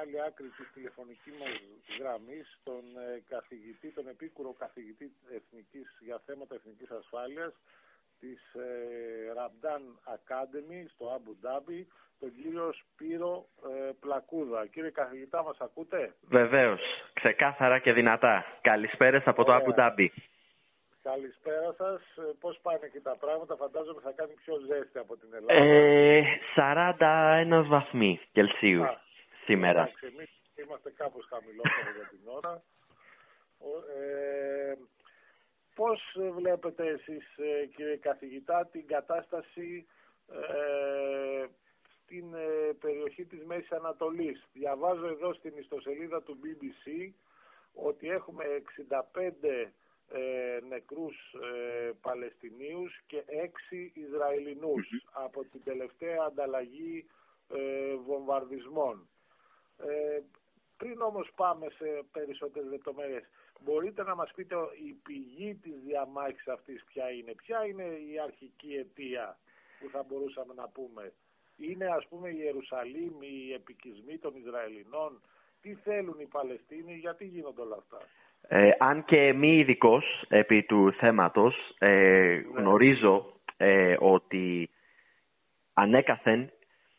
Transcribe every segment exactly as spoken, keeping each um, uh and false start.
άλλη άκρη της τηλεφωνικής μας γραμμής τον ε, καθηγητή, τον επίκουρο καθηγητή εθνικής, για θέματα εθνικής ασφάλειας της ε, Ramdan Academy στο Αμπου Ντάμπι, τον κύριο Σπύρο ε, Πλακούδα. Κύριε καθηγητά, μας ακούτε? Βεβαίως, ξεκάθαρα και δυνατά. Καλησπέρες από το Αμπου Ντάμπι. Καλησπέρα σας. Πώς πάνε εκεί τα πράγματα? Φαντάζομαι θα κάνει πιο ζέστη από την Ελλάδα. Ε, σαράντα ένα βαθμοί Κελσίου Α, σήμερα. Εντάξει, εμείς είμαστε κάπως χαμηλότερο για την ώρα. Ε, πώς βλέπετε εσείς, κύριε καθηγητά, την κατάσταση ε, στην ε, περιοχή της Μέσης Ανατολής? Διαβάζω εδώ στην ιστοσελίδα του μπι μπι σι ότι έχουμε εξήντα πέντε Ε, νεκρούς ε, Παλαιστινίους και έξι Ισραηλινούς mm-hmm. από την τελευταία ανταλλαγή ε, βομβαρδισμών. Ε, πριν όμως πάμε σε περισσότερες λεπτομέρειες, μπορείτε να μας πείτε η πηγή της διαμάχης αυτής ποια είναι? Ποια είναι η αρχική αιτία που θα μπορούσαμε να πούμε? Είναι ας πούμε η Ιερουσαλήμ, οι επικισμοί των Ισραηλινών? Τι θέλουν οι Παλαιστίνοι, γιατί γίνονται όλα αυτά? Ε, αν και μη ειδικός επί του θέματος, ε, γνωρίζω ε, ότι ανέκαθεν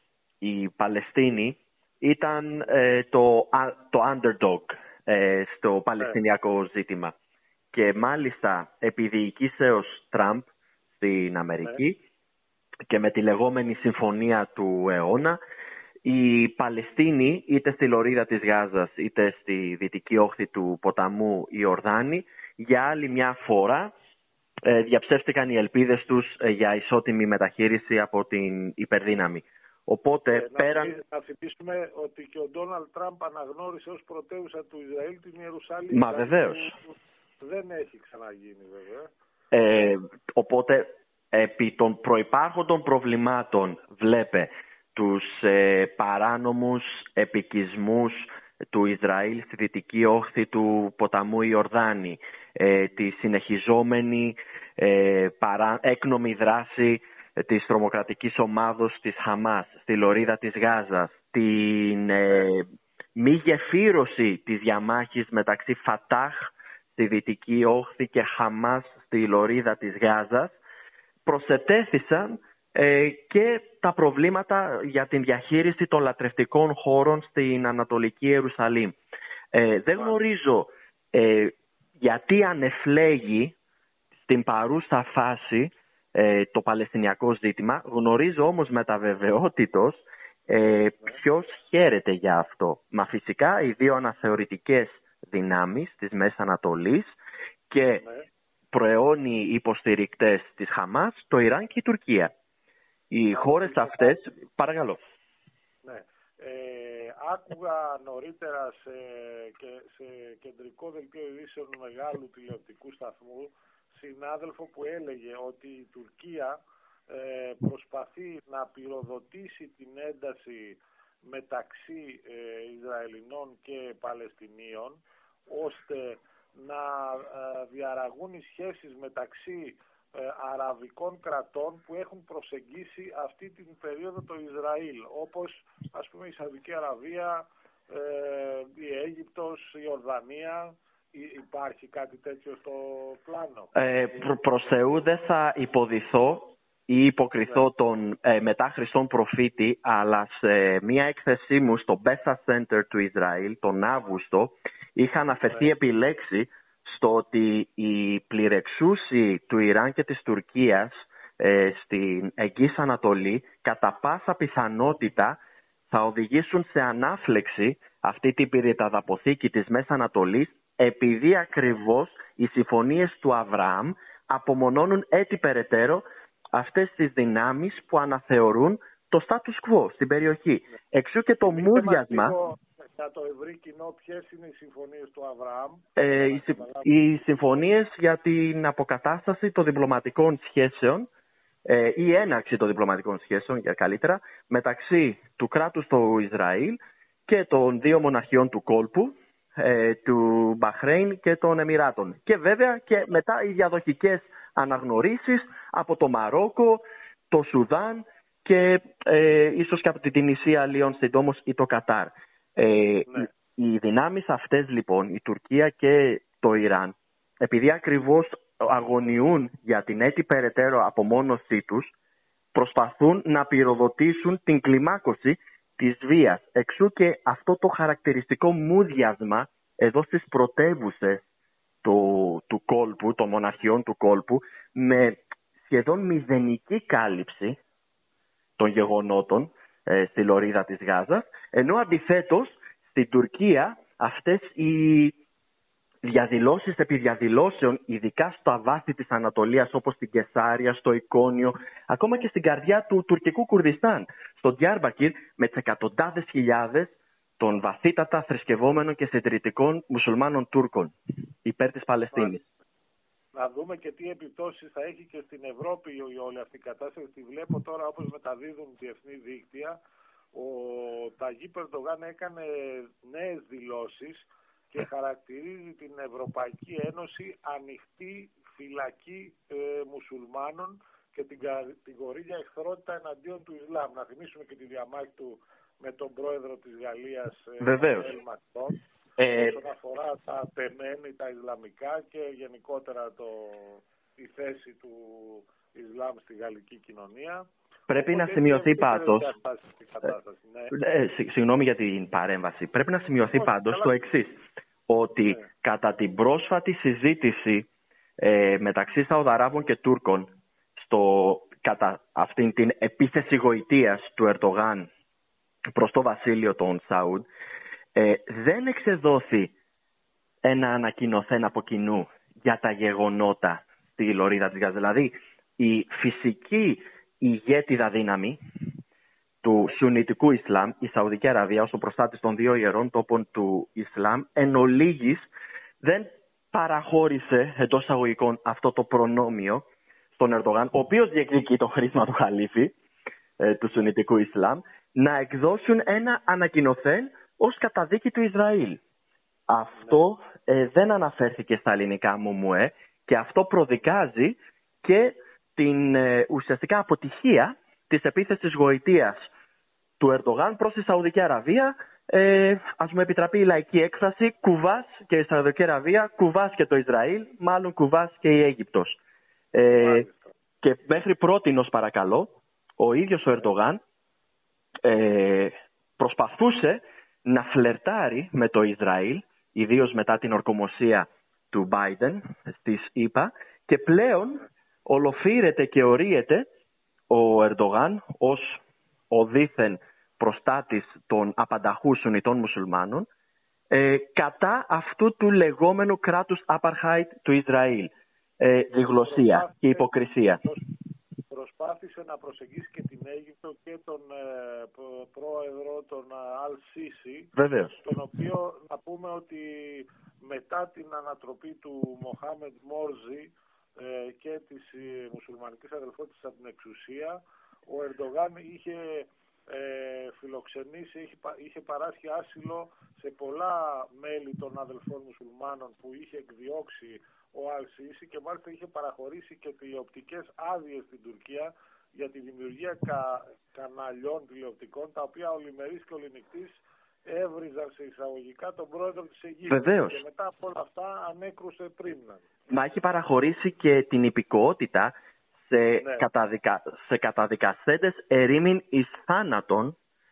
οι Παλαιστίνοι ήταν ε, το, το underdog ε, στο παλαιστινιακό ζήτημα. Και μάλιστα επί διοικήσεως Τραμπ στην Αμερική και με τη λεγόμενη συμφωνία του αιώνα, οι Παλαιστίνοι είτε στη λωρίδα της Γάζας είτε στη δυτική όχθη του ποταμού Ιορδάνη για άλλη μια φορά ε, διαψεύστηκαν οι ελπίδες τους ε, για ισότιμη μεταχείριση από την υπερδύναμη. Οπότε ε, πέραν... Να, να θυμίσουμε ότι και ο Ντόναλντ Τραμπ αναγνώρισε ως πρωτεύουσα του Ισραήλ την Ιερουσαλήμ. Μα βεβαίως. Δεν έχει ξαναγίνει βέβαια. Ε, οπότε επί των προϋπάρχοντων προβλημάτων βλέπε τους ε, παράνομους επικισμούς του Ισραήλ στη δυτική όχθη του ποταμού Ιορδάνη, ε, τη συνεχιζόμενη ε, παρά, έκνομη δράση ε, της τρομοκρατικής ομάδος της Χαμάς στη λωρίδα της Γάζας, την ε, μη γεφύρωση της διαμάχης μεταξύ Φατάχ στη δυτική όχθη και Χαμάς στη λωρίδα της Γάζας, προσετέθησαν Ε, και τα προβλήματα για την διαχείριση των λατρευτικών χώρων στην Ανατολική Ιερουσαλήμ. Ε, δεν γνωρίζω ε, γιατί ανεφλέγει στην παρούσα φάση ε, το Παλαιστινιακό ζήτημα. Γνωρίζω όμως με τα βεβαιότητος ε, ποιος χαίρεται για αυτό. Μα φυσικά οι δύο αναθεωρητικές δυνάμεις της Μέσης Ανατολής και προαιώνιοι υποστηρικτές της Χαμάς, το Ιράν και η Τουρκία. Οι χώρες αυτές, παρακαλώ. Ναι. Ε, άκουγα νωρίτερα σε, και, σε κεντρικό δελτίο ειδήσεων μεγάλου τηλεοπτικού σταθμού συνάδελφο που έλεγε ότι η Τουρκία ε, προσπαθεί να πυροδοτήσει την ένταση μεταξύ ε, Ισραηλινών και Παλαιστινίων ώστε να ε, διαραγούν οι σχέσεις μεταξύ Ε, αραβικών κρατών που έχουν προσεγγίσει αυτή την περίοδο το Ισραήλ, όπως ας πούμε η Σαουδική Αραβία, ε, η Αίγυπτος, η Ορδανία. Υπάρχει κάτι τέτοιο στο πλάνο? Ε, προ, προς Θεού δεν θα υποδηθώ ή υποκριθώ ναι. τον ε, μετά Χριστόν προφήτη, αλλά σε μια έκθεσή μου στο Bessa Center του Ισραήλ τον Αύγουστο είχα αναφερθεί ναι. επί λέξη στο ότι η πληρεξούση του Ιράν και της Τουρκίας ε, στην Εγγύης Ανατολή κατά πάσα πιθανότητα θα οδηγήσουν σε ανάφλεξη αυτή την πυρηταδαποθήκη της Μέσης Ανατολής, επειδή ακριβώς οι συμφωνίες του Αβραάμ απομονώνουν έτσι περαιτέρω αυτές τις δυνάμεις που αναθεωρούν το status quo στην περιοχή. Εξού και το μούδιασμα... Για το ευρύ κοινό, ποιες είναι οι συμφωνίες του Αβραάμ? Ε, οι, οι συμφωνίες για την αποκατάσταση των διπλωματικών σχέσεων ε, ή έναρξη των διπλωματικών σχέσεων, για καλύτερα, μεταξύ του κράτους του Ισραήλ και των δύο μοναρχιών του κόλπου, ε, του Μπαχρέιν και των Εμιράτων. Και βέβαια και μετά οι διαδοχικές αναγνωρίσεις από το Μαρόκο, το Σουδάν και ε, ίσως και από την Τινησία, Λιόν, Συντόμος ή το Κατάρ. Ε, ναι. οι, οι δυνάμεις αυτές λοιπόν, η Τουρκία και το Ιράν, επειδή ακριβώς αγωνιούν για την έτη περαιτέρω απομόνωσή τους, προσπαθούν να πυροδοτήσουν την κλιμάκωση της βίας. Εξού και αυτό το χαρακτηριστικό μούδιασμα εδώ στις πρωτεύουσες του, του κόλπου, των μοναρχιών του κόλπου, με σχεδόν μηδενική κάλυψη των γεγονότων ε, στη λωρίδα της Γάζας, ενώ αντιθέτως στην Τουρκία αυτές οι διαδηλώσεις επί διαδηλώσεων, ειδικά στα βάθη της Ανατολίας όπως στην Κεσάρια, στο Εικόνιο, ακόμα και στην καρδιά του τουρκικού Κουρδιστάν, στο Ντιάρμπακυρ, με τις εκατοντάδες χιλιάδες των βαθύτατα θρησκευόμενων και συντηρητικών μουσουλμάνων Τούρκων υπέρ της Παλαιστίνης. Να δούμε και τι επιπτώσεις θα έχει και στην Ευρώπη η όλη αυτή η κατάσταση. Τη βλέπω τώρα όπως μεταδίδουν διεθνή δίκτυα. Ο Ταγίπ Ερντογάν έκανε νέες δηλώσεις και χαρακτηρίζει την Ευρωπαϊκή Ένωση ανοιχτή φυλακή ε, μουσουλμάνων και την κατηγορεί για εχθρότητα εναντίον του Ισλάμ. Να θυμίσουμε και τη διαμάχη του με τον πρόεδρο της Γαλλίας, Εμμανουέλ Μακρόν, ε, όσον αφορά τα τεμένη, τα Ισλαμικά και γενικότερα το, η θέση του Ισλάμ στη γαλλική κοινωνία. Πρέπει Οπότε να σημειωθεί πάντως, ναι. ε, συγγνώμη για την παρέμβαση, πρέπει να σημειωθεί Όχι, πάντως καλά. το εξής, ότι ναι. κατά την πρόσφατη συζήτηση ε, μεταξύ Σαουδαράβων και Τούρκων, στο, κατά αυτήν την επίθεση γοητείας του Ερντογάν προς το βασίλειο των Σαούντ, ε, δεν εξεδόθη ένα ανακοινωθέν από κοινού για τα γεγονότα στη λωρίδα της Γάζας. Δηλαδή, η φυσική ηγέτιδα δύναμη του Σουννιτικού Ισλάμ, η Σαουδική Αραβία, ως ο προστάτης των δύο ιερών τόπων του Ισλάμ, εν ολίγης δεν παραχώρησε εντός εισαγωγικών αυτό το προνόμιο στον Ερντογάν, ο οποίος διεκδικεί το χρήσμα του Χαλίφη ε, του Σουννιτικού Ισλάμ, να εκδώσουν ένα ανακοινωθέν ως καταδίκη του Ισραήλ. Αυτό ε, δεν αναφέρθηκε στα ελληνικά ΜΟΜΟΕ και αυτό προδικάζει και την ε, ουσιαστικά αποτυχία της επίθεσης γοητείας του Ερντογάν προς τη Σαουδική Αραβία. Ε, ας μου επιτραπεί η λαϊκή έκφραση, κουβάς και η Σαουδική Αραβία, κουβάς και το Ισραήλ, μάλλον κουβάς και η Αίγυπτος. Ε, και μέχρι πρότινος, παρακαλώ, ο ίδιος ο Ερντογάν ε, προσπαθούσε να φλερτάρει με το Ισραήλ, ιδίως μετά την ορκομοσία του Biden στις ΗΠΑ, και πλέον ολοφύρεται και ορίεται ο Ερντογάν ως ο δήθεν προστάτης των απανταχού Σουννιτών μουσουλμάνων ε, κατά αυτού του λεγόμενου κράτους apartheid του Ισραήλ. Ε, διγλωσία και υποκρισία. Προσπάθησε να προσεγγίσει και την Αίγυπτο και τον ε, πρόεδρο, τον Αλ-Σίσι, τον οποίο να πούμε ότι μετά την ανατροπή του Μοχάμεντ Μόρζι ε, και της ε, μουσουλμανικής αδελφότητας από την εξουσία, ο Ερντογάν είχε ε, φιλοξενήσει, είχε, είχε παράσχει άσυλο σε πολλά μέλη των αδελφών μουσουλμάνων που είχε εκδιώξει ο Αλ-Σίσι και μάλιστα είχε παραχωρήσει και τηλεοπτικές άδειες στην Τουρκία για τη δημιουργία κα, καναλιών τηλεοπτικών, τα οποία ολημερής και οληνυχτής έβριζαν σε εισαγωγικά τον πρόεδρο της Αιγύπτου. Βεβαίως. Και μετά από όλα αυτά ανέκρουσε πριν. Μα έχει παραχωρήσει και την υπηκοότητα σε, ναι. καταδικα... σε καταδικασέντες ερήμην εις θάνατον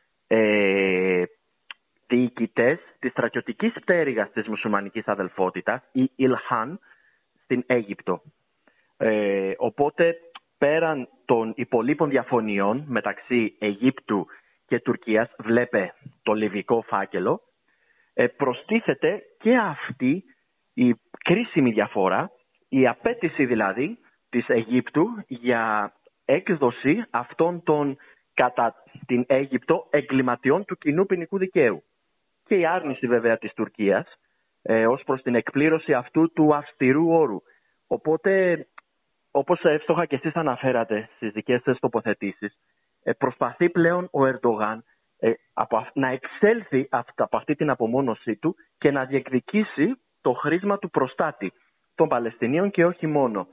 ε, διοικητές της στρατιωτικής πτέρυγας της μουσουλμανικής αδελφότητας, η Ιλχάν, στην Αίγυπτο. Ε, οπότε, πέραν των υπολείπων διαφωνιών μεταξύ Αιγύπτου και Τουρκίας, βλέπε το λιβικό φάκελο, ε, προστίθεται και αυτή η κρίσιμη διαφορά, η απέτηση δηλαδή της Αιγύπτου για έκδοση αυτών των κατά την Αίγυπτο εγκληματιών του κοινού ποινικού δικαίου. Και η άρνηση βέβαια της Τουρκίας ε, ως προς την εκπλήρωση αυτού του αυστηρού όρου. Οπότε, όπως εύστοχα και εσείς αναφέρατε στις δικές σας τοποθετήσεις, ε, προσπαθεί πλέον ο Ερντογάν ε, από, να εξέλθει από αυτή την απομόνωσή του και να διεκδικήσει το χρήσμα του προστάτη των Παλαιστινίων και όχι μόνο.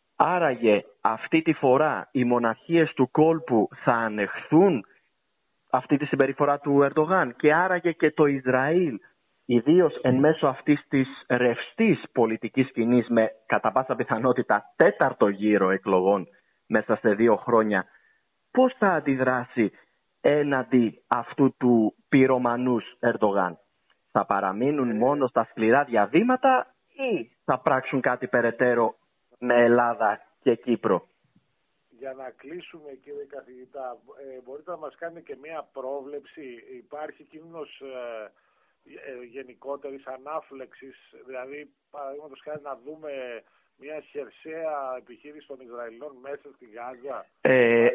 Άραγε αυτή τη φορά οι μοναρχίες του κόλπου θα ανεχθούν αυτή τη συμπεριφορά του Ερντογάν και άραγε και το Ισραήλ, ιδίως εν μέσω αυτής της ρευστής πολιτικής σκηνής με κατά πάσα πιθανότητα τέταρτο γύρο εκλογών μέσα σε δύο χρόνια, πώς θα αντιδράσει έναντι αυτού του πυρομανούς Ερντογάν? Θα παραμείνουν μόνο στα σκληρά διαβήματα ή θα πράξουν κάτι περαιτέρω με Ελλάδα και Κύπρο? Για να κλείσουμε, κύριε καθηγητά, ε, μπορείτε να μας κάνετε και μία πρόβλεψη? Υπάρχει κίνδυνος ε, ε, γενικότερης ανάφλεξης, δηλαδή παραδείγματος χάρη να δούμε μια χερσαία επιχείρηση των Ισραηλών μέσα στη Γάζα? Ε,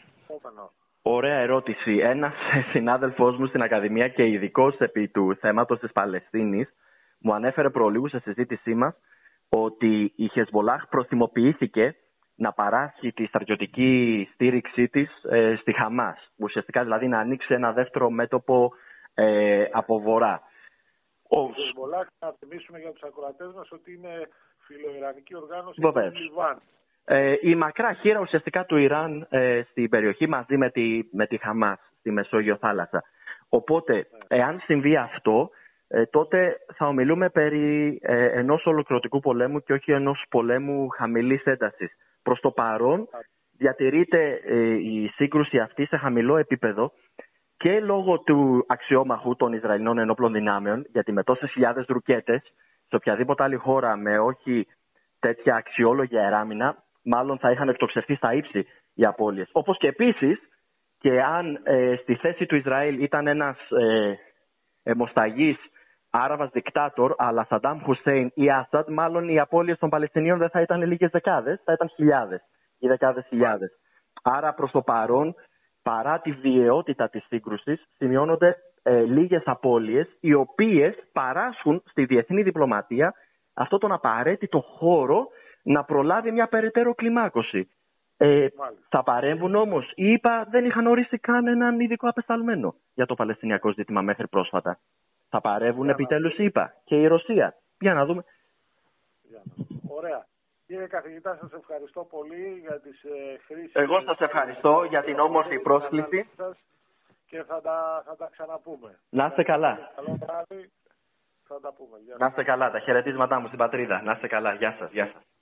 ωραία ερώτηση. Ένας συνάδελφός μου στην Ακαδημία και ειδικός επί του θέματος της Παλαιστίνης μου ανέφερε προλίγου σε συζήτησή μας ότι η Χεσμολάχ προθυμοποιήθηκε να παράσχει τη στρατιωτική στήριξή της ε, στη Χαμάς. Ουσιαστικά δηλαδή να ανοίξει ένα δεύτερο μέτωπο ε, από βορρά. Η Χεσμολάχ, να θυμίσουμε για τους ακροατές μας ότι είναι φιλοϊρανική οργάνωση του Λιβάν. Ε, η μακρά χείρα ουσιαστικά του Ιράν ε, στην περιοχή μαζί με τη, με τη Χαμάς στη Μεσόγειο θάλασσα. Οπότε, εάν συμβεί αυτό, ε, τότε θα ομιλούμε περί ε, ενός ολοκληρωτικού πολέμου και όχι ενός πολέμου χαμηλής έντασης. Προς το παρόν διατηρείται ε, η σύγκρουση αυτή σε χαμηλό επίπεδο και λόγω του αξιόμαχου των Ισραηλινών ενόπλων δυνάμεων, γιατί με τόσες χιλιάδες ρουκέτες σε οποιαδήποτε άλλη χώρα με όχι τέτοια αξιόλογη αεράμινα, μάλλον θα είχαν εκτοξευτεί στα ύψη οι απώλειες. Όπως και επίσης, και αν ε, στη θέση του Ισραήλ ήταν ένας ε, αιμοσταγής Άραβας δικτάτορ, αλλά Σαντάμ Χουσέιν ή Άσαντ, μάλλον οι απώλειες των Παλαιστινίων δεν θα ήταν λίγες δεκάδες, θα ήταν χιλιάδες ή δεκάδες χιλιάδες. Άρα προς το παρόν, παρά τη βιαιότητα της σύγκρουσης, σημειώνονται ε, λίγες απώλειες, οι οποίες παράσχουν στη διεθνή διπλωματία αυτό τον απαραίτητο χώρο να προλάβει μια περαιτέρω κλιμάκωση. Ε, θα παρέμβουν όμως. Οι ΗΠΑ δεν είχαν ορίσει καν έναν ειδικό απεσταλμένο για το Παλαιστινιακό ζήτημα μέχρι πρόσφατα. Θα παρέμβουν επιτέλους οι ΗΠΑ και η Ρωσία. Για να δούμε. Ωραία. Κύριε καθηγητά, σας ευχαριστώ πολύ για τις ε, χρήσεις. Εγώ σας ευχαριστώ για την όμορφη πρόσκληση. Και θα τα, θα τα ξαναπούμε. Να είστε καλά. Καλό βράδυ. Θα τα πούμε. Να είστε καλά. Τα χαιρετίσματά μου στην πατρίδα. Να είστε καλά. Γεια σας. Γεια σας.